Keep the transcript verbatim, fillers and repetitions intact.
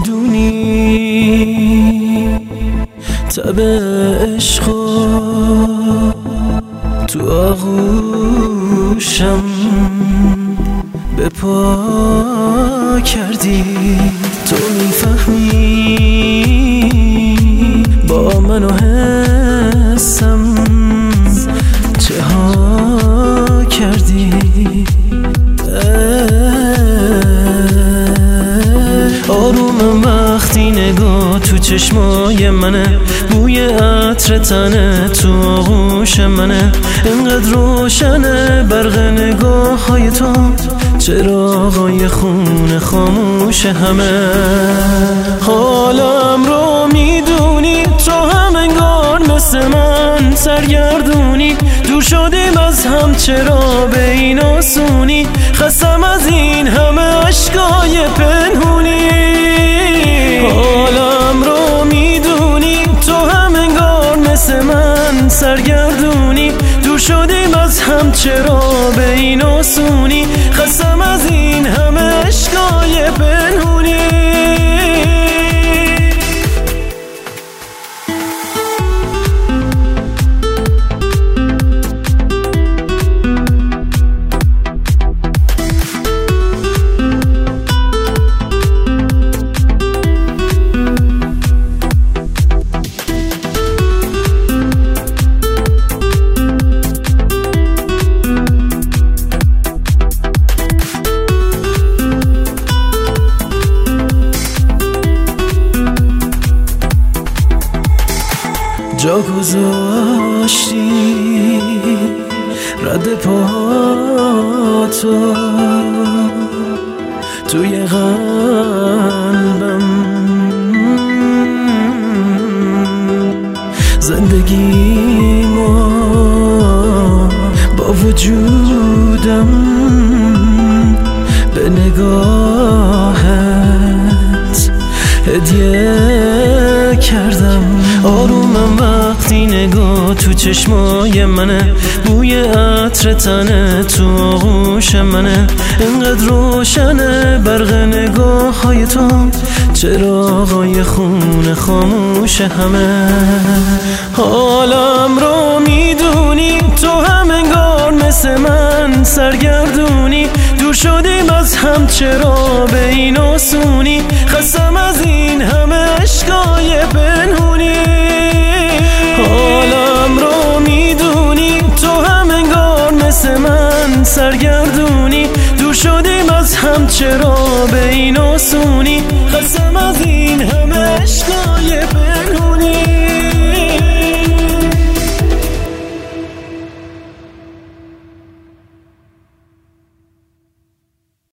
میدونی تب عشقا تو آغوشم به پا کردی. تو میفهمی با من و حسم چه ها کردی. آرومم وقتی نگاه تو چشمای منه، بوی عطر تنه تو آغوش منه، اینقدر روشنه برق نگاه های تو، چراغای خونه خاموش همه. حالم رو میدونی تو هم انگار مثل من سرگردونی، دور شدیم از هم چرا به این آسونی، خستم از این همه عشقای پنهونی. حالم رو میدونی تو هم انگار مثل من سرگردونی، دور شدیم از هم چرا به این آسونی، خستم از این همه عشقای پنهونی. جا گذاشتی رد پاتو توی قلبم، زندگیمو با وجودم به نگاهت هدیه کردم. آرومم وقتی نگاه تو چشمای منه، بوی عطر تنه تو آغوش منه، اینقدر روشنه برق نگاه های تو، چراغای خونه خاموش همه. حالم رو میدونی تو هم انگار مثل من سرگردونی، دور شدیم از هم چرا به این آسونی، خستم از این همه عشقای پنهونی. حالم رو میدونی تو هم انگار مثل من سرگردونی، دور شدیم از هم چرا به این آسونی، خستم از این همه عشقای پنهونی.